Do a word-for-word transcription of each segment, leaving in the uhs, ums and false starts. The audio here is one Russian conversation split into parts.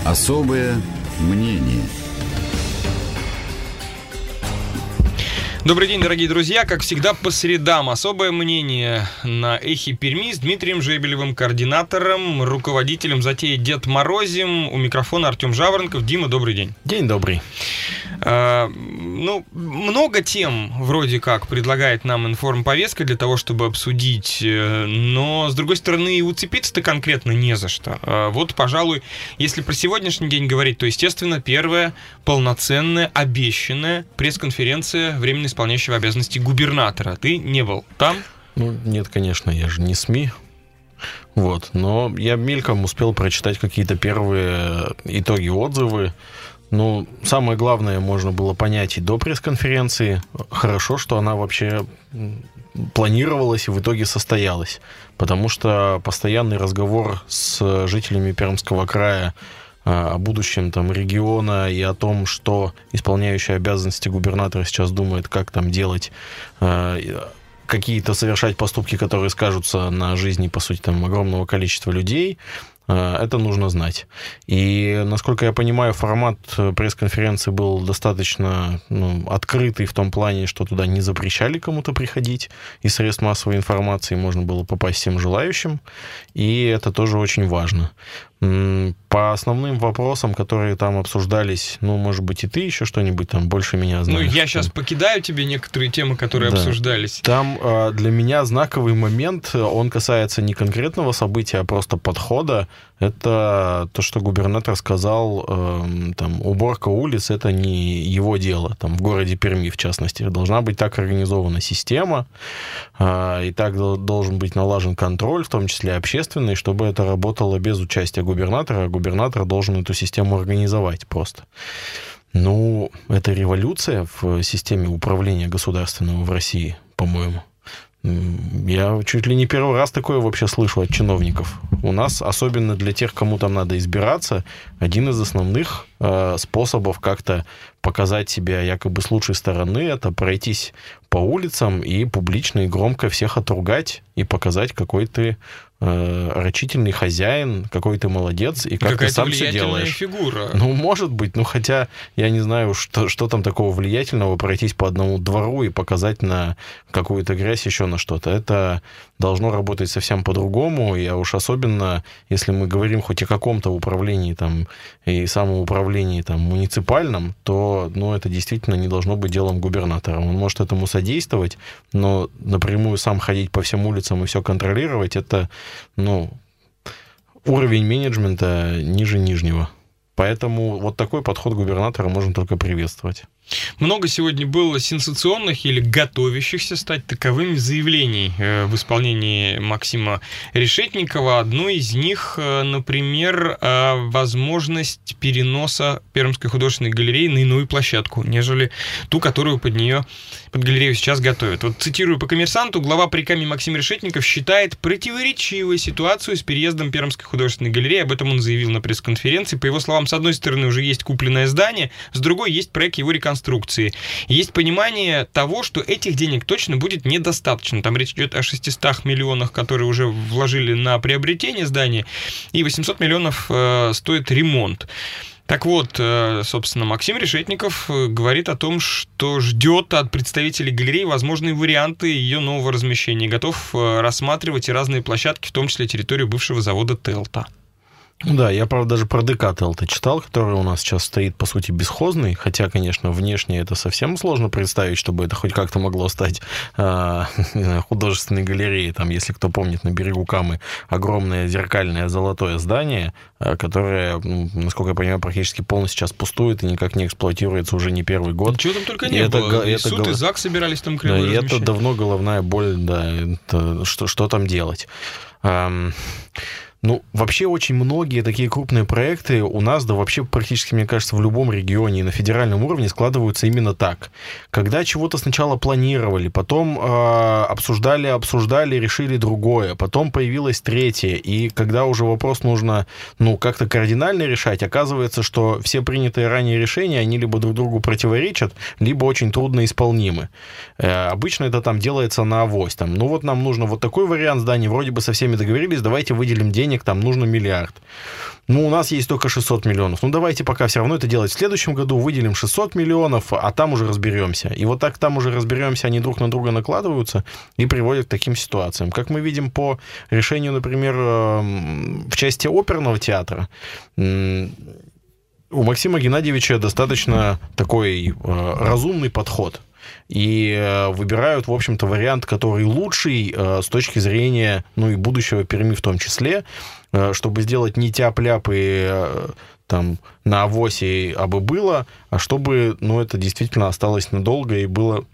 Особое мнение. Добрый день, дорогие друзья. Как всегда, по средам особое мнение на Эхе Перми с Дмитрием Жебелевым, координатором, руководителем затеи Дед Морозим. У микрофона Артем Жаворонков. Дима, добрый день. День добрый. А, ну, много тем вроде как предлагает нам информповестка для того, чтобы обсудить, но, с другой стороны, и уцепиться-то конкретно не за что. А, вот, пожалуй, если про сегодняшний день говорить, то, естественно, первая полноценная, обещанная пресс-конференция временно исполняющего обязанности губернатора. Ты не был там? Ну, нет, конечно, я же не СМИ. Вот, но я мельком успел прочитать какие-то первые итоги, отзывы. Ну, самое главное можно было понять и до пресс-конференции. Хорошо, что она вообще планировалась и в итоге состоялась. Потому что постоянный разговор с жителями Пермского края о будущем там региона и о том, что исполняющий обязанности губернатора сейчас думает, как там делать, какие-то совершать поступки, которые скажутся на жизни, по сути, там огромного количества людей, это нужно знать. И, насколько я понимаю, формат пресс-конференции был достаточно ну, открытый в том плане, что туда не запрещали кому-то приходить, из средств массовой информации можно было попасть всем желающим, и это тоже очень важно. По основным вопросам, которые там обсуждались, ну, может быть, и ты еще что-нибудь там больше меня знаешь. Ну, я сейчас покидаю тебе некоторые темы, которые да. обсуждались. Там для меня знаковый момент, он касается не конкретного события, а просто подхода. Это то, что губернатор сказал, там, уборка улиц – это не его дело, там, в городе Перми, в частности. Должна быть так организована система, и так должен быть налажен контроль, в том числе общественный, чтобы это работало без участия губернатора, а губернатор должен эту систему организовать просто. Ну, это революция в системе управления государственного в России, по-моему. Я чуть ли не первый раз такое вообще слышу от чиновников. У нас, особенно для тех, кому там надо избираться, один из основных э, способов как-то показать себя якобы с лучшей стороны, это пройтись по улицам и публично и громко всех отругать и показать, какой ты э, рачительный хозяин, какой ты молодец и как Какая-то ты сам все делаешь. Фигура. Ну, может быть, ну хотя я не знаю, что, что там такого влиятельного пройтись по одному двору и показать на какую-то грязь, еще на что-то. Это должно работать совсем по-другому, и уж особенно, если мы говорим хоть о каком-то управлении там и самоуправлении там муниципальном, то ну, это действительно не должно быть делом губернатора. Он может этому содействовать, но напрямую сам ходить по всем улицам и все контролировать, это ну, уровень менеджмента ниже нижнего. Поэтому вот такой подход губернатора можно только приветствовать. Много сегодня было сенсационных или готовящихся стать таковыми заявлений в исполнении Максима Решетникова. Одно из них, например, возможность переноса Пермской художественной галереи на иную площадку, нежели ту, которую под нее, под галерею сейчас готовят. Вот цитирую по «Коммерсанту», глава ПРИКАМи Максим Решетников считает противоречивой ситуацию с переездом Пермской художественной галереи. Об этом он заявил на пресс-конференции. По его словам, с одной стороны, уже есть купленное здание, с другой есть проект его реконструкции. Есть понимание того, что этих денег точно будет недостаточно. Там речь идет о шестистах миллионах, которые уже вложили на приобретение здания, и восемьсот миллионов э, стоит ремонт. Так вот, э, собственно, Максим Решетников говорит о том, что ждет от представителей галереи возможные варианты ее нового размещения. Готов э, рассматривать и разные площадки, в том числе территорию бывшего завода «Телта». Да, я, правда, даже про ДК Телта читал, который у нас сейчас стоит, по сути, бесхозный, хотя, конечно, внешне это совсем сложно представить, чтобы это хоть как-то могло стать э, не знаю, художественной галереей. Там, если кто помнит, на берегу Камы огромное зеркальное золотое здание, э, которое, ну, насколько я понимаю, практически полностью сейчас пустует и никак не эксплуатируется уже не первый год. Чего там только не и было. Это, и это, суд, это, и ЗАГС собирались там криво да, и размещать. это давно головная боль, да, это, что, что там делать. Эм... Ну, вообще очень многие такие крупные проекты у нас, да вообще практически, мне кажется, в любом регионе и на федеральном уровне складываются именно так. Когда чего-то сначала планировали, потом э, обсуждали, обсуждали, решили другое, потом появилось третье, и когда уже вопрос нужно, ну, как-то кардинально решать, оказывается, что все принятые ранее решения, они либо друг другу противоречат, либо очень трудно исполнимы. Э, обычно это там делается на авось. Там, ну, вот нам нужно вот такой вариант здания, вроде бы со всеми договорились, давайте выделим денег денег, там нужно миллиард. Ну, у нас есть только шестьсот миллионов. Ну, давайте пока все равно это делать в следующем году, выделим шестьсот миллионов, а там уже разберемся. И вот так там уже разберемся, они друг на друга накладываются и приводят к таким ситуациям. Как мы видим по решению, например, в части оперного театра, у Максима Геннадьевича достаточно такой разумный подход. И выбирают, в общем-то, вариант, который лучший с точки зрения, ну, и будущего Перми в том числе, чтобы сделать не тяп-ляпы там на авосе, абы было, а чтобы, ну, это действительно осталось надолго и было,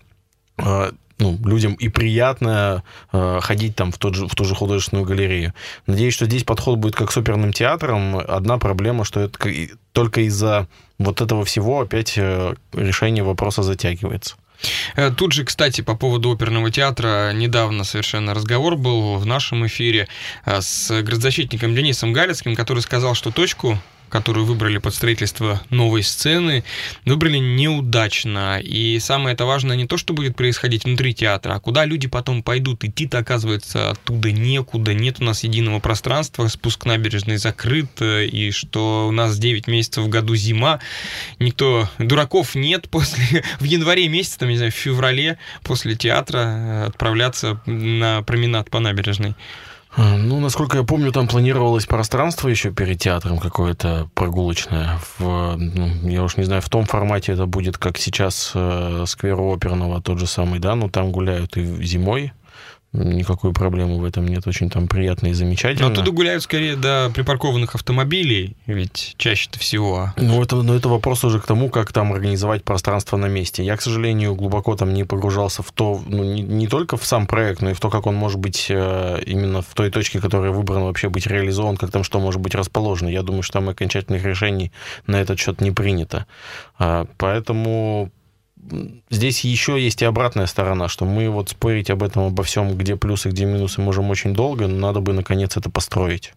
ну, людям и приятно ходить там в, тот же, в ту же художественную галерею. Надеюсь, что здесь подход будет как с оперным театром. Одна проблема, что это только из-за вот этого всего опять решение вопроса затягивается. Тут же, кстати, по поводу оперного театра недавно совершенно разговор был в нашем эфире с градозащитником Денисом Галицким, который сказал, что точку, которую выбрали под строительство новой сцены, выбрали неудачно. И самое это важное не то, что будет происходить внутри театра, а куда люди потом пойдут. Идти-то, оказывается, оттуда некуда. Нет у нас единого пространства, спуск набережной закрыт, и что у нас девять месяцев в году зима. Никто, дураков нет после, в январе месяце, там, не знаю, в феврале после театра отправляться на променад по набережной. Ну, насколько я помню, там планировалось пространство еще перед театром какое-то прогулочное. В, ну, я уж не знаю, в том формате это будет, как сейчас э, сквер оперного, тот же самый, да, но там гуляют и зимой. Никакой проблемы в этом нет, очень там приятно и замечательно. Но оттуда гуляют скорее до припаркованных автомобилей, ведь чаще-то всего. Ну, это, но это вопрос уже к тому, как там организовать пространство на месте. Я, к сожалению, глубоко там не погружался в то, ну, не, не только в сам проект, но и в то, как он может быть именно в той точке, которая выбрана, вообще быть реализован, как там что может быть расположено. Я думаю, что там окончательных решений на этот счет не принято. Поэтому... Здесь еще есть и обратная сторона, что мы вот спорить об этом, обо всем, где плюсы, где минусы, можем очень долго, но надо бы, наконец, это построить.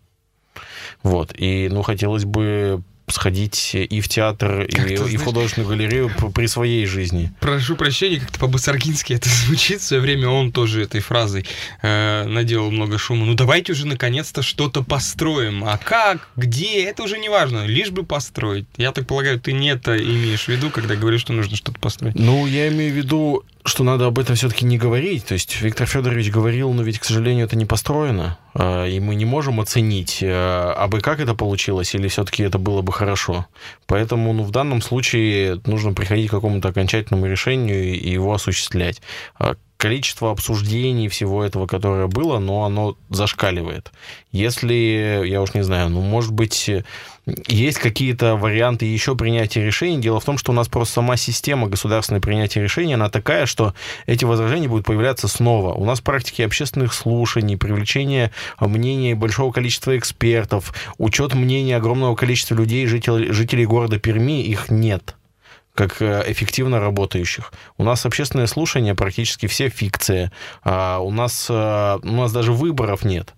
Вот. И, ну, хотелось бы сходить и в театр, и, и в художественную галерею при своей жизни. Прошу прощения, как-то по-басаргински это звучит. В свое время он тоже этой фразой э, наделал много шума. Ну, давайте уже наконец-то что-то построим. А как, где, это уже не важно. Лишь бы построить. Я так полагаю, ты не это имеешь в виду, когда говоришь, что нужно что-то построить. Ну, я имею в виду, что надо об этом все-таки не говорить. То есть Виктор Федорович говорил, но ведь, к сожалению, это не построено. И мы не можем оценить, а бы как это получилось, или все-таки это было бы хорошо. Поэтому, ну, в данном случае нужно приходить к какому-то окончательному решению и его осуществлять. Количество обсуждений всего этого, которое было, но оно зашкаливает. Если, я уж не знаю, ну, может быть, есть какие-то варианты еще принятия решений. Дело в том, что у нас просто сама система государственного принятия решений, она такая, что эти возражения будут появляться снова. У нас практики общественных слушаний, привлечение мнений большого количества экспертов, учет мнений огромного количества людей, жителей, жителей города Перми, их нет как эффективно работающих. У нас общественное слушание практически все фикция. А у нас, у нас даже выборов нет.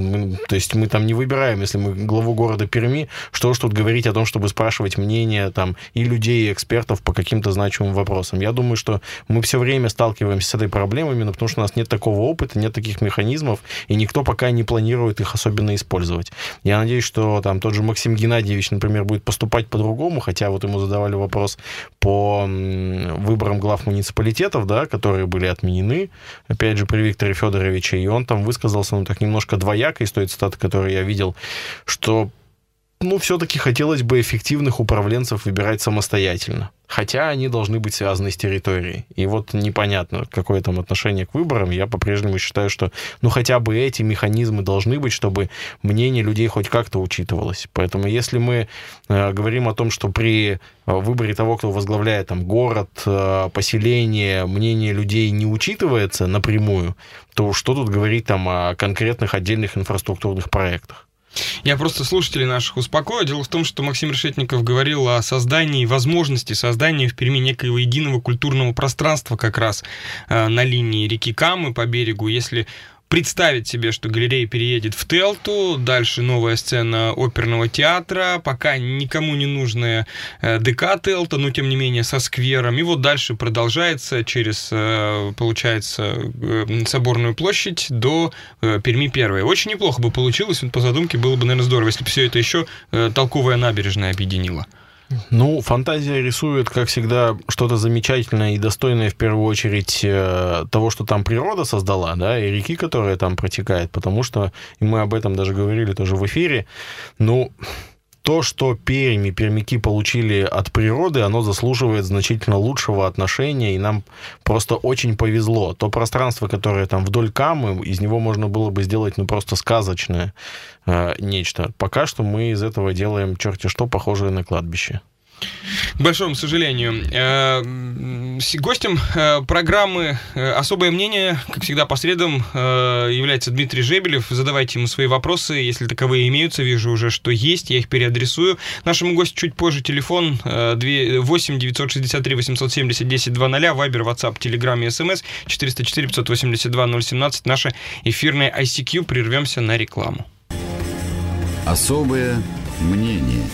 То есть мы там не выбираем, если мы главу города Перми, что уж тут говорить о том, чтобы спрашивать мнение там и людей, и экспертов по каким-то значимым вопросам. Я думаю, что мы все время сталкиваемся с этой проблемой, именно потому что у нас нет такого опыта, нет таких механизмов, и никто пока не планирует их особенно использовать. Я надеюсь, что там тот же Максим Геннадьевич, например, будет поступать по-другому, хотя вот ему задавали вопрос по выборам глав муниципалитетов, да, которые были отменены, опять же, при Викторе Федоровиче, и он там высказался, ну, так немножко двояко, из той цитаты, которую я видел, что, ну, все-таки хотелось бы эффективных управленцев выбирать самостоятельно. Хотя они должны быть связаны с территорией. И вот непонятно, какое там отношение к выборам. Я по-прежнему считаю, что, ну, хотя бы эти механизмы должны быть, чтобы мнение людей хоть как-то учитывалось. Поэтому если мы э, говорим о том, что при выборе того, кто возглавляет там город, э, поселение, мнение людей не учитывается напрямую, то что тут говорить там о конкретных отдельных инфраструктурных проектах? Я просто слушателей наших успокою. Дело в том, что Максим Решетников говорил о создании, возможности создания в Перми некоего единого культурного пространства как раз на линии реки Камы по берегу. Если представить себе, что галерея переедет в Телту, дальше новая сцена оперного театра, пока никому не нужная ДК Телта, но тем не менее со сквером. И вот дальше продолжается через, получается, Соборную площадь до Перми первой. Очень неплохо бы получилось, по задумке было бы, наверное, здорово, если бы все это еще толковая набережная объединила. Ну, фантазия рисует, как всегда, что-то замечательное и достойное, в первую очередь, того, что там природа создала, да, и реки, которые там протекают, потому что, и мы об этом даже говорили тоже в эфире, ну, то, что Пермь и пермяки получили от природы, оно заслуживает значительно лучшего отношения, и нам просто очень повезло. То пространство, которое там вдоль Камы, из него можно было бы сделать, ну, просто сказочное э, нечто. Пока что мы из этого делаем черти что, похожее на кладбище. К большому сожалению. Гостем программы «Особое мнение», как всегда, по средам является Дмитрий Жебелев. Задавайте ему свои вопросы, если таковые имеются. Вижу уже, что есть, я их переадресую. Нашему гостю чуть позже телефон восемь девятьсот шестьдесят три восемьсот семьдесят десять двадцать, Вайбер, Ватсап, Телеграм и СМС четыреста четыре пятьсот восемьдесят два ноль семнадцать. Наше эфирное ай си кью. Прервемся на рекламу. Особое мнение.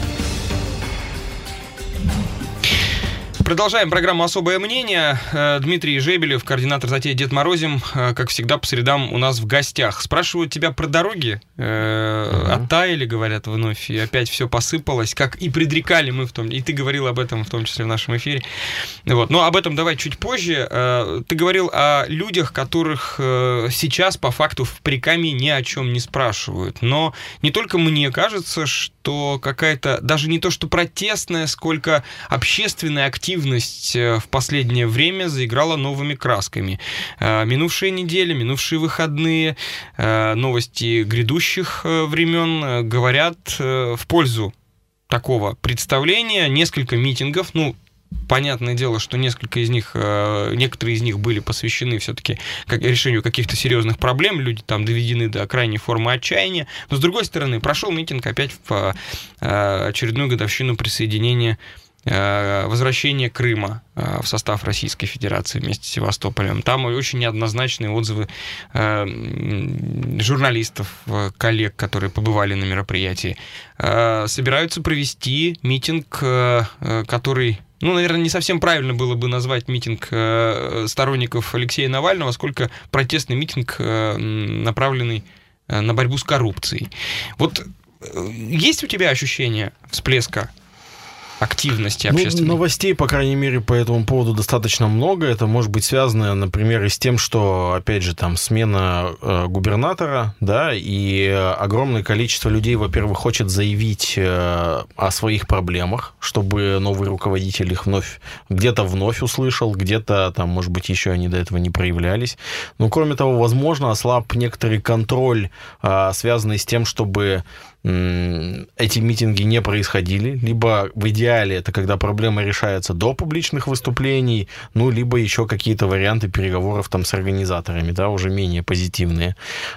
Продолжаем программу «Особое мнение». Дмитрий Жебелев, координатор затеи «Дед Морозим», как всегда, по средам у нас в гостях. Спрашивают тебя про дороги. Uh-huh. Оттаяли, говорят, вновь, и опять все посыпалось, как и предрекали мы в том, и ты говорил об этом, в том числе в нашем эфире. Вот. Но об этом давай чуть позже. Ты говорил о людях, которых сейчас, по факту, в Прикамье ни о чем не спрашивают. Но не только мне кажется, что какая-то, даже не то что протестная, сколько общественная активность в последнее время заиграла новыми красками. Минувшие недели, минувшие выходные, новости грядущих времен говорят в пользу такого представления. Несколько митингов, ну, понятное дело, что несколько из них, некоторые из них были посвящены все-таки решению каких-то серьезных проблем, люди там доведены до крайней формы отчаяния, но, с другой стороны, прошел митинг опять в очередную годовщину присоединения, возвращение Крыма в состав Российской Федерации вместе с Севастополем. Там очень неоднозначные отзывы журналистов, коллег, которые побывали на мероприятии. Собираются провести митинг, который, ну, наверное, не совсем правильно было бы назвать митинг сторонников Алексея Навального, сколько протестный митинг, направленный на борьбу с коррупцией. Вот есть у тебя ощущение всплеска активности общественной? Ну, новостей, по крайней мере, по этому поводу достаточно много. Это может быть связано, например, и с тем, что, опять же, там смена э, губернатора, да, и огромное количество людей, во-первых, хочет заявить э, о своих проблемах, чтобы новый руководитель их вновь, где-то вновь услышал, где-то, там, может быть, еще они до этого не проявлялись. Но, кроме того, возможно, ослаб некоторый контроль, э, связанный с тем, чтобы эти митинги не происходили, либо в идеале это когда проблема решается до публичных выступлений, ну, либо еще какие-то варианты переговоров там с организаторами, да, уже менее позитивные.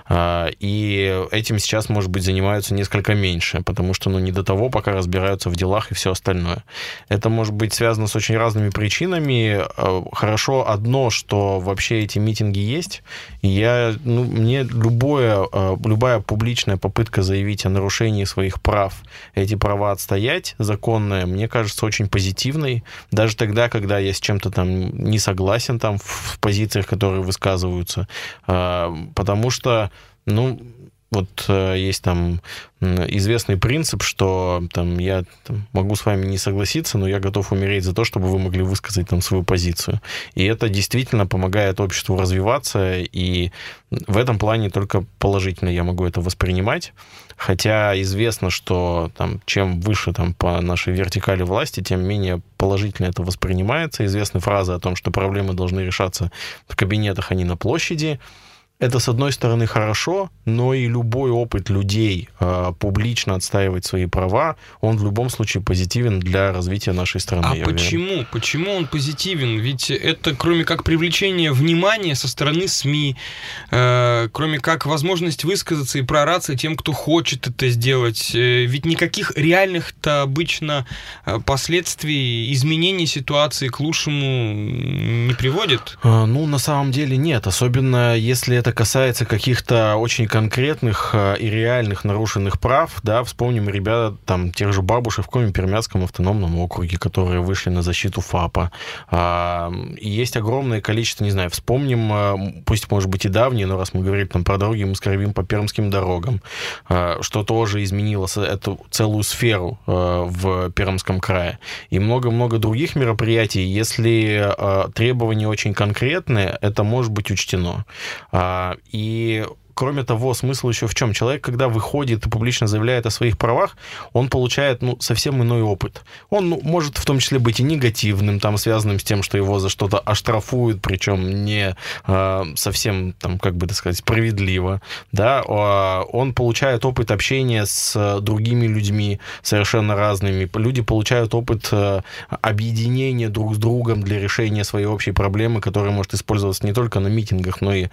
И этим сейчас, может быть, занимаются несколько меньше, потому что, ну, не до того, пока разбираются в делах и все остальное. Это может быть связано с очень разными причинами. Хорошо одно, что вообще эти митинги есть, и я, ну, мне любое, любая публичная попытка заявить о нарушении своих прав, эти права отстоять законные, мне кажется, очень позитивной. Даже тогда, когда я с чем-то там не согласен там в позициях, которые высказываются. Потому что, ну, вот есть там известный принцип, что там, я там, могу с вами не согласиться, но я готов умереть за то, чтобы вы могли высказать там свою позицию. И это действительно помогает обществу развиваться, и в этом плане только положительно я могу это воспринимать. Хотя известно, что там, чем выше там, по нашей вертикали власти, тем менее положительно это воспринимается. Известны фразы о том, что проблемы должны решаться в кабинетах, а не на площади. Это, с одной стороны, хорошо, но и любой опыт людей э, публично отстаивать свои права, он в любом случае позитивен для развития нашей страны. А почему? Уверен. Почему он позитивен? Ведь это, кроме как привлечения внимания со стороны СМИ, э, кроме как возможность высказаться и проораться тем, кто хочет это сделать, э, ведь никаких реальных-то обычно последствий, изменений ситуации к лучшему не приводит? Э, ну, на самом деле нет, особенно если это это касается каких-то очень конкретных и реальных нарушенных прав, да, вспомним ребят, там, тех же бабушек в Коми-Пермяцком автономном округе, которые вышли на защиту ФАПа. И есть огромное количество, не знаю, вспомним, пусть, может быть, и давние, но раз мы говорим там про дороги, мы скорбим по пермским дорогам, что тоже изменило эту целую сферу в Пермском крае. И много-много других мероприятий, если требования очень конкретные, это может быть учтено. И кроме того, смысл еще в чем? Человек, когда выходит и публично заявляет о своих правах, он получает, ну, совсем иной опыт. Он, ну, может в том числе быть и негативным, там, связанным с тем, что его за что-то оштрафуют, причем не э, совсем, там, как бы так сказать, справедливо. Да? Он получает опыт общения с другими людьми, совершенно разными. Люди получают опыт э, объединения друг с другом для решения своей общей проблемы, которая может использоваться не только на митингах, но и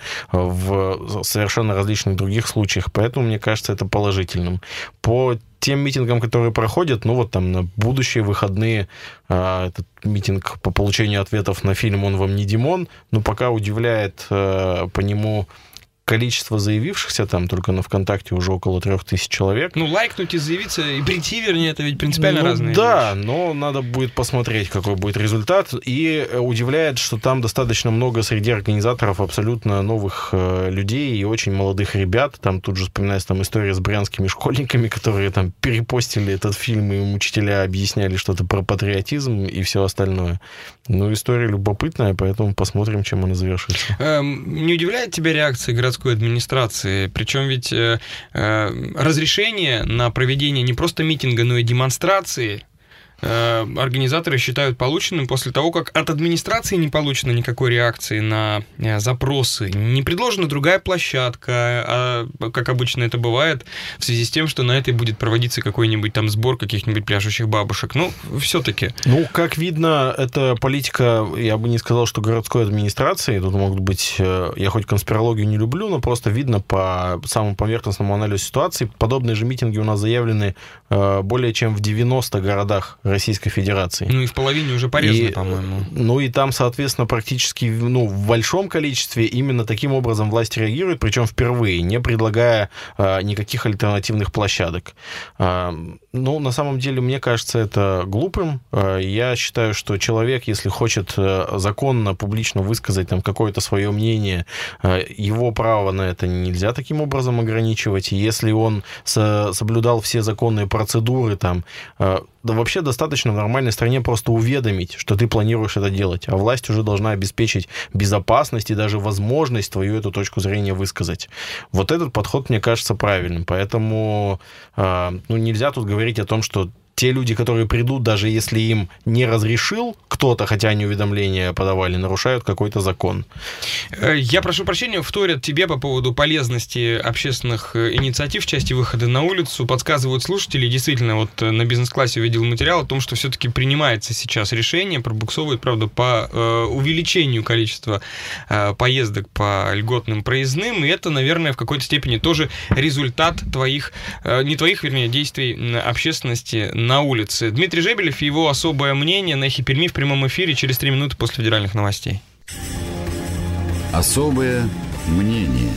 в совершенно различных других случаях, поэтому, мне кажется, это положительным. По тем митингам, которые проходят, ну вот там на будущие выходные а, этот митинг по получению ответов на фильм «Он вам не Димон», но пока удивляет а, по нему количество заявившихся, там только на ВКонтакте уже около трех тысяч человек. Ну, лайкнуть и заявиться, и прийти, вернее, это ведь принципиально ну, разные да, вещи. Но надо будет посмотреть, какой будет результат. И удивляет, что там достаточно много среди организаторов абсолютно новых э, людей и очень молодых ребят. Там тут же вспоминается там история с брянскими школьниками, которые там перепостили этот фильм, и им учителя объясняли что-то про патриотизм и все остальное. Ну, история любопытная, поэтому посмотрим, чем она завершится. Эм, не удивляет тебя реакция городской администрации? Причем ведь э, э, разрешение на проведение не просто митинга, но и демонстрации э, организаторы считают полученным после того, как от администрации не получено никакой реакции на э, запросы. Не предложена другая площадка, а, как обычно это бывает, в связи с тем, что на этой будет проводиться какой-нибудь там сбор каких-нибудь пляшущих бабушек. Ну, все-таки. Ну, как видно, это политика, я бы не сказал, что городской администрации. Тут могут быть... Я хоть конспирологию не люблю, но просто видно по самому поверхностному анализу ситуации. Подобные же митинги у нас заявлены более чем в девяноста городах Российской Федерации. Ну и в половине уже порезаны, и, по-моему. Ну и там, соответственно, практически ну, в большом количестве именно таким образом власть реагирует, причем впервые, не предлагая а, никаких альтернативных площадок. А, ну, на самом деле, мне кажется, это глупым. А, я считаю, что человек, если хочет законно, публично высказать там какое-то свое мнение, а, его право на это нельзя таким образом ограничивать. И если он со- соблюдал все законные процедуры, там, а, да вообще достаточно в нормальной стране просто уведомить, что ты планируешь это делать, а власть уже должна обеспечить безопасность и даже возможность твою эту точку зрения высказать. Вот этот подход, мне кажется, правильным, поэтому э, ну, нельзя тут говорить о том, что те люди, которые придут, даже если им не разрешил кто-то, хотя они уведомления подавали, нарушают какой-то закон. Я прошу прощения, вторят тебе по поводу полезности общественных инициатив в части выхода на улицу. Подсказывают слушатели, действительно, вот на бизнес-классе увидел материал о том, что все-таки принимается сейчас решение, пробуксовывает, правда, по э, увеличению количества э, поездок по льготным проездным, и это, наверное, в какой-то степени тоже результат твоих, э, не твоих, вернее, действий общественности на улице. Дмитрий Жебелев и его особое мнение на Эхе Перми в прямом эфире через три минуты после федеральных новостей. Особое мнение.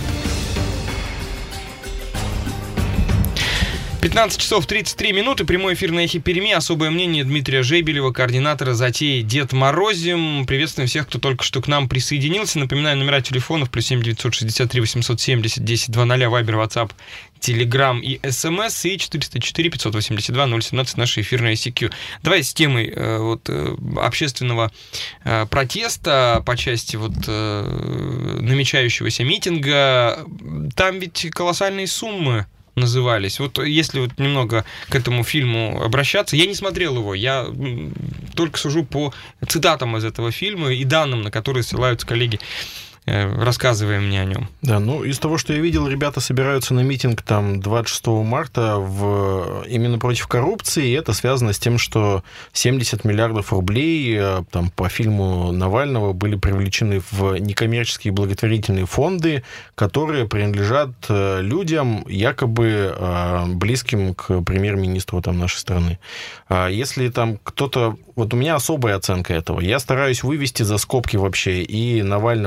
пятнадцать часов тридцать три минуты, прямой эфир на Эхе Перми, особое мнение Дмитрия Жебелева, координатора затеи «Дед Морозим». Приветствуем всех, кто только что к нам присоединился. Напоминаю, номера телефонов плюс семь девятьсот шестьдесят три восемьсот семьдесят десять два ноль, Вайбер, Ватсап, Телеграм и СМС, и четыреста четыре пятьсот восемьдесят два ноль семнадцать наша эфирная ай си кью. Давай с темой э, вот, э, общественного э, протеста по части вот, э, намечающегося митинга. Там ведь колоссальные суммы назывались. Вот если вот немного к этому фильму обращаться, я не смотрел его, я только сужу по цитатам из этого фильма и данным, на которые ссылаются коллеги, рассказывая мне о нем. Да, ну, из того, что я видел, ребята собираются на митинг там двадцать шестого марта в... именно против коррупции, и это связано с тем, что семьдесят миллиардов рублей там, по фильму Навального были привлечены в некоммерческие благотворительные фонды, которые принадлежат людям, якобы близким к премьер-министру там, нашей страны. Если там кто-то... Вот у меня особая оценка этого. Я стараюсь вывести за скобки вообще и Навального, и Медведева,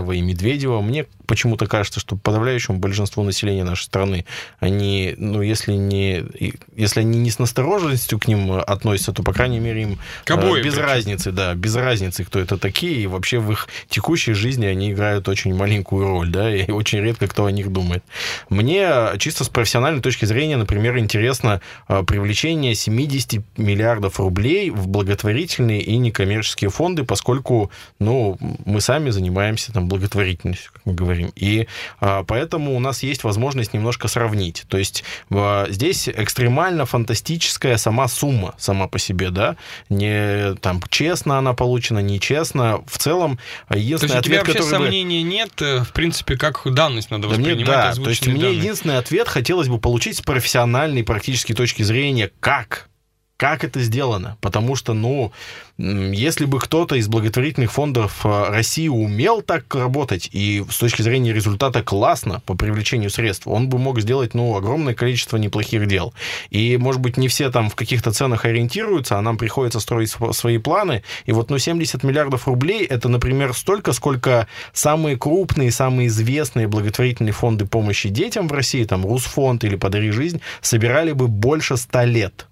Медведева. Мне почему-то кажется, что подавляющему большинству населения нашей страны, они, ну, если, не, если они не с настороженностью к ним относятся, то, по крайней мере, им Обоим, без причем. разницы, да, без разницы, кто это такие, и вообще в их текущей жизни они играют очень маленькую роль, да, и очень редко кто о них думает. Мне чисто с профессиональной точки зрения, например, интересно привлечение семьдесят миллиардов рублей в благотворительные и некоммерческие фонды, поскольку, ну, мы сами занимаемся там благотворительностью, как мы говорим. И а, поэтому у нас есть возможность немножко сравнить. То есть а, здесь экстремально фантастическая сама сумма, сама по себе, да, не там честно она получена, нечестно. В целом, единственный ответ, который... То есть у тебя вообще сомнений бы... нет, в принципе, как данность надо да воспринимать, мне, да, озвученные то есть мне данные. единственный ответ хотелось бы получить с профессиональной практически точки зрения, как? Как это сделано? Потому что, ну, если бы кто-то из благотворительных фондов России умел так работать, и с точки зрения результата классно по привлечению средств, он бы мог сделать, ну, огромное количество неплохих дел. И, может быть, не все там в каких-то ценах ориентируются, а нам приходится строить свои планы. И вот, ну, семьдесят миллиардов рублей – это, например, столько, сколько самые крупные, самые известные благотворительные фонды помощи детям в России, там, Русфонд или «Подари жизнь», собирали бы больше ста лет.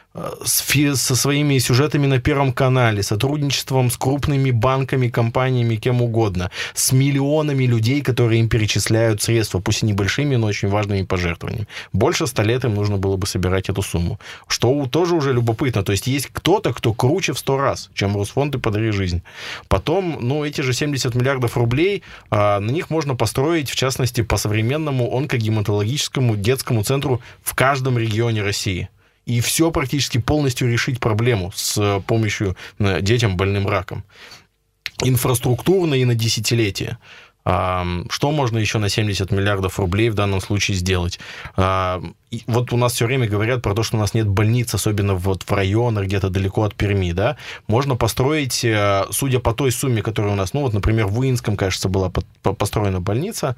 Со своими сюжетами на Первом канале, сотрудничеством с крупными банками, компаниями, кем угодно, с миллионами людей, которые им перечисляют средства, пусть и небольшими, но очень важными пожертвованиями. Больше ста лет им нужно было бы собирать эту сумму. Что тоже уже любопытно. То есть есть кто-то, кто круче в сто раз, чем Русфонд и «Подари жизнь». Потом, ну, эти же семьдесят миллиардов рублей, на них можно построить, в частности, по современному онкогематологическому детскому центру в каждом регионе России. И все практически полностью решить проблему с помощью детям больным раком. Инфраструктурно и на десятилетия. Что можно еще на семьдесят миллиардов рублей в данном случае сделать? Вот у нас все время говорят про то, что у нас нет больниц, особенно вот в районах, где-то далеко от Перми, да? Можно построить, судя по той сумме, которая у нас, ну вот, например, в Уинском, кажется, была построена больница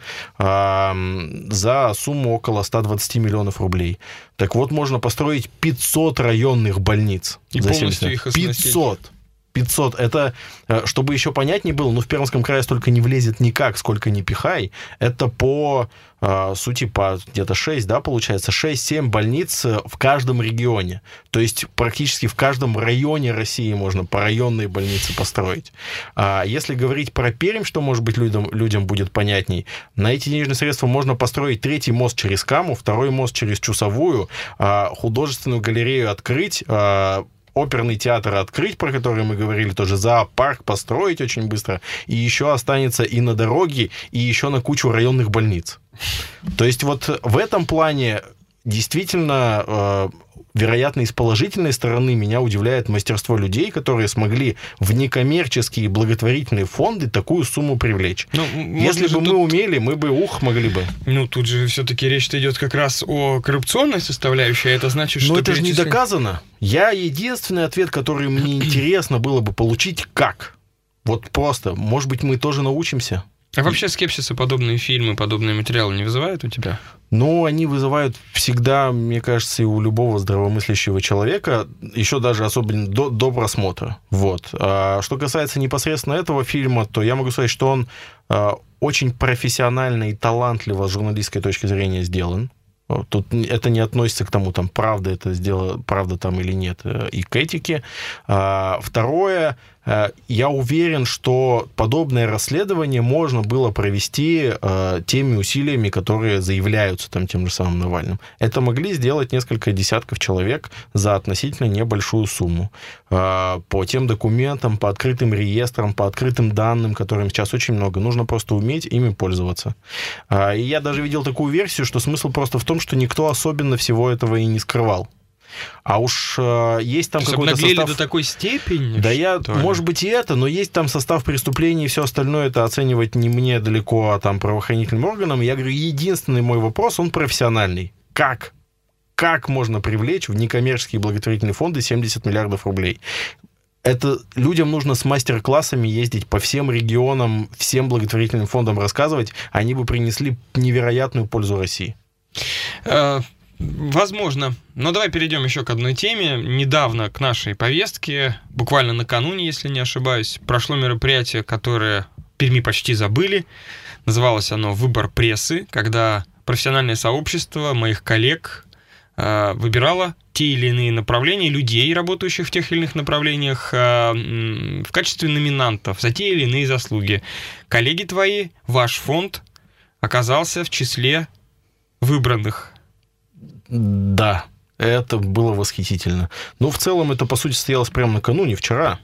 за сумму около ста двадцати миллионов рублей. Так вот, можно построить пятьсот районных больниц. И за полностью их оснастить. пятьсот. пятьсот. Это, чтобы еще понятнее было, ну, в Пермском крае столько не влезет никак, сколько ни пихай. Это по сути, по где-то шесть, да, получается, шесть-семь больниц в каждом регионе. То есть практически в каждом районе России можно по районные больницы построить. А если говорить про Пермь, что, может быть, людям, людям будет понятней, на эти денежные средства можно построить третий мост через Каму, второй мост через Чусовую, художественную галерею открыть, оперный театр открыть, про который мы говорили, тоже зоопарк построить очень быстро, и еще останется и на дороге, и еще на кучу районных больниц. То есть вот в этом плане действительно, э, вероятно, и с положительной стороны меня удивляет мастерство людей, которые смогли в некоммерческие благотворительные фонды такую сумму привлечь. Ну, если бы мы тут... умели, мы бы, ух, могли бы. Ну, тут же все-таки речь идет как раз о коррупционной составляющей, это значит, что... Но это перечисление... же не доказано. Я единственный ответ, который мне интересно было бы получить, как? Вот просто, может быть, мы тоже научимся? А вообще скепсиса подобные фильмы, подобные материалы не вызывают у тебя? Ну, они вызывают всегда, мне кажется, и у любого здравомыслящего человека, еще даже особенно до, до просмотра. Вот. А что касается непосредственно этого фильма, то я могу сказать, что он а, очень профессионально и талантливо с журналистской точки зрения сделан. Тут это не относится к тому, там, правда это сделано, правда там или нет, и к этике. Второе, я уверен, что подобное расследование можно было провести теми усилиями, которые заявляются там тем же самым Навальным. Это могли сделать несколько десятков человек за относительно небольшую сумму. По тем документам, по открытым реестрам, по открытым данным, которым сейчас очень много, нужно просто уметь ими пользоваться. И я даже видел такую версию, что смысл просто в том, что никто особенно всего этого и не скрывал. А уж э, есть там какой-то состав... до такой степени? Да я, может быть, и это, но есть там состав преступлений и все остальное, это оценивать не мне далеко, а там правоохранительным органам. Я говорю, единственный мой вопрос, он профессиональный. Как? Как можно привлечь в некоммерческие благотворительные фонды семьдесят миллиардов рублей? Это людям нужно с мастер-классами ездить по всем регионам, всем благотворительным фондам рассказывать, они бы принесли невероятную пользу России. Возможно. Но давай перейдем еще к одной теме. Недавно к нашей повестке, буквально накануне, если не ошибаюсь, прошло мероприятие, которое Перми почти забыли. Называлось оно «Выбор прессы», когда профессиональное сообщество моих коллег э, выбирало те или иные направления, людей, работающих в тех или иных направлениях, э, в качестве номинантов за те или иные заслуги. Коллеги твои, ваш фонд оказался в числе выбранных. Да, это было восхитительно. Ну, в целом, это, по сути, состоялось прямо накануне, вчера.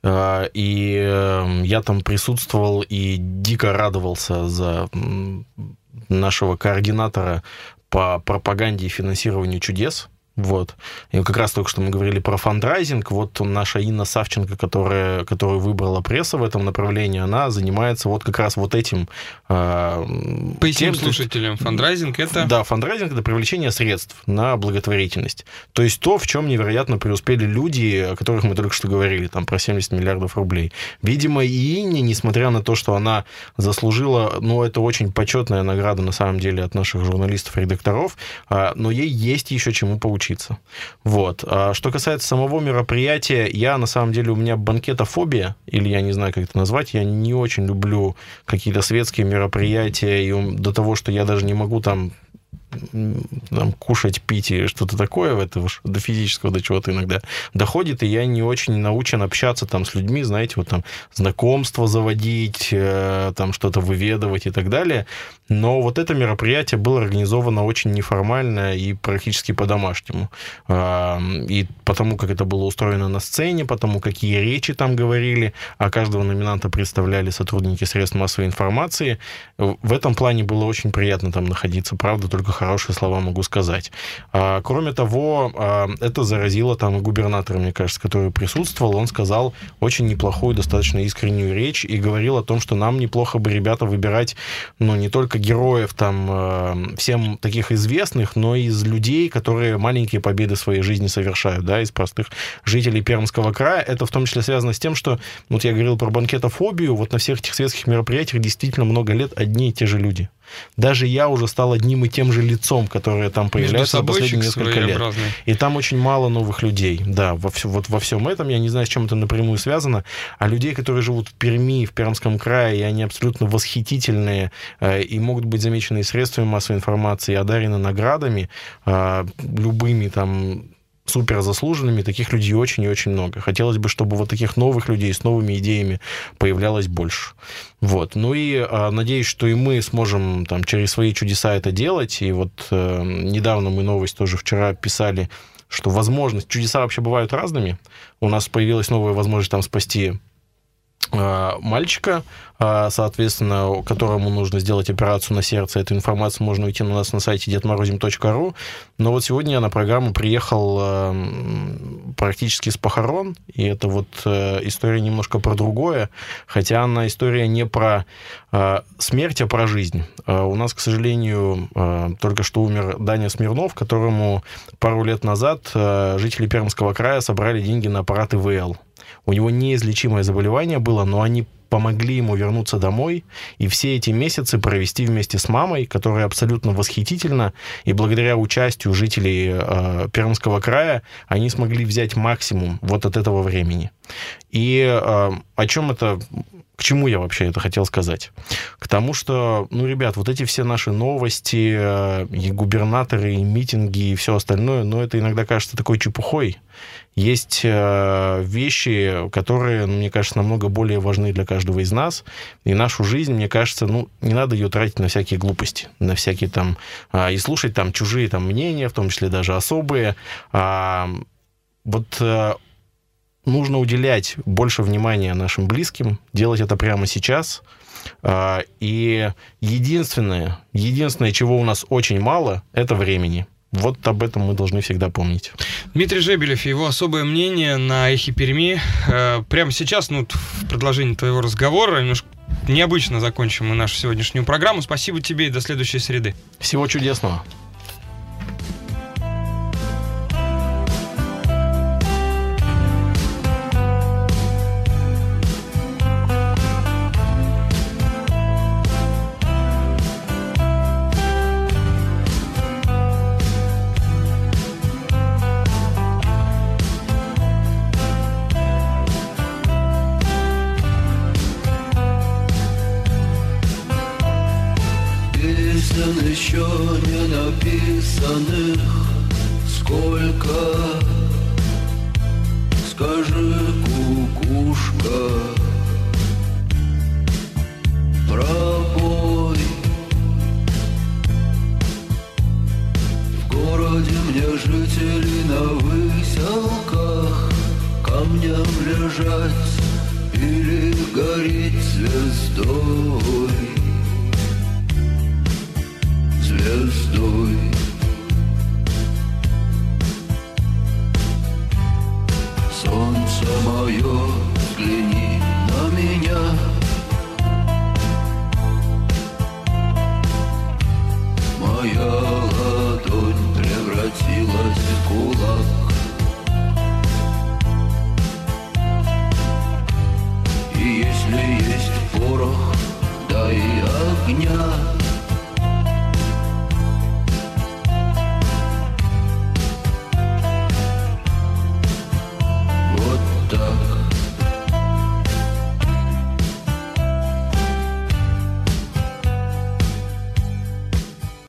И я там присутствовал и дико радовался за нашего координатора по пропаганде и финансированию чудес. Вот. И как раз только что мы говорили про фандрайзинг. Вот наша Инна Савченко, которая, которую выбрала пресса в этом направлении, она занимается вот как раз вот этим. Поясним слушателям, фандрайзинг это... Да, фандрайзинг – это привлечение средств на благотворительность. То есть то, в чем невероятно преуспели люди, о которых мы только что говорили, там про семьдесят миллиардов рублей. Видимо, и Инне, несмотря на то, что она заслужила, ну, это очень почетная награда, на самом деле, от наших журналистов и редакторов, но ей есть еще чему поучиться. Вот. А что касается самого мероприятия, я, на самом деле, у меня банкетофобия, или я не знаю, как это назвать, я не очень люблю какие-то светские мероприятия, и до того, что я даже не могу там, там кушать, пить и что-то такое, это уж до физического, до чего-то иногда доходит, и я не очень научен общаться там с людьми, знаете, вот там знакомства заводить, там что-то выведывать и так далее. Но вот это мероприятие было организовано очень неформально и практически по-домашнему. И потому, как это было устроено на сцене, потому, какие речи там говорили, а каждого номинанта представляли сотрудники средств массовой информации, в этом плане было очень приятно там находиться, правда, только хорошие слова могу сказать. Кроме того, это заразило там и губернатора, мне кажется, который присутствовал, он сказал очень неплохую, достаточно искреннюю речь и говорил о том, что нам неплохо бы, ребята, выбирать, ну, не только героев там всем таких известных, но и из людей, которые маленькие победы в своей жизни совершают, да, из простых жителей Пермского края. Это в том числе связано с тем, что, вот я говорил про банкетофобию, вот на всех этих светских мероприятиях действительно много лет одни и те же люди. Даже я уже стал одним и тем же лицом, которое там появляется за последние несколько лет. И там очень мало новых людей. Да, во, все, вот во всем этом, я не знаю, с чем это напрямую связано, а людей, которые живут в Перми, в Пермском крае, и они абсолютно восхитительные, и могут быть замечены средствами массовой информации, и одарены наградами, любыми там суперзаслуженными, таких людей очень и очень много. Хотелось бы, чтобы вот таких новых людей с новыми идеями появлялось больше. Вот. Ну и а, надеюсь, что и мы сможем там через свои чудеса это делать. И вот э, недавно мы новость тоже вчера писали, что возможность... Чудеса вообще бывают разными. У нас появилась новая возможность там спасти мальчика, соответственно, которому нужно сделать операцию на сердце. Эту информацию можно найти у нас на сайте дед морозим точка ру. Но вот сегодня я на программу приехал практически с похорон, и это вот история немножко про другое, хотя она история не про смерть, а про жизнь. У нас, к сожалению, только что умер Даня Смирнов, которому пару лет назад жители Пермского края собрали деньги на аппарат ИВЛ. У него неизлечимое заболевание было, но они помогли ему вернуться домой и все эти месяцы провести вместе с мамой, которая абсолютно восхитительна, и благодаря участию жителей э, Пермского края они смогли взять максимум вот от этого времени. И э, о чем это... К чему я вообще это хотел сказать? К тому, что, ну, ребят, вот эти все наши новости, и губернаторы, и митинги, и все остальное, ну, это иногда кажется такой чепухой. Есть вещи, которые, мне кажется, намного более важны для каждого из нас. И нашу жизнь, мне кажется, ну, не надо ее тратить на всякие глупости, на всякие там... И слушать там чужие там мнения, в том числе даже особые. Вот... Нужно уделять больше внимания нашим близким, делать это прямо сейчас. И единственное, единственное, чего у нас очень мало, это времени. Вот об этом мы должны всегда помнить. Дмитрий Жебелев и его особое мнение на «Эхе Перми». Прямо сейчас, ну, в продолжении твоего разговора, немножко необычно закончим мы нашу сегодняшнюю программу. Спасибо тебе и до следующей среды. Всего чудесного. расписанных сколько? Скажи, кукушка, пробой. В городе мне жители на выселках камням лежать или гореть звездой, звездой. Солнце мое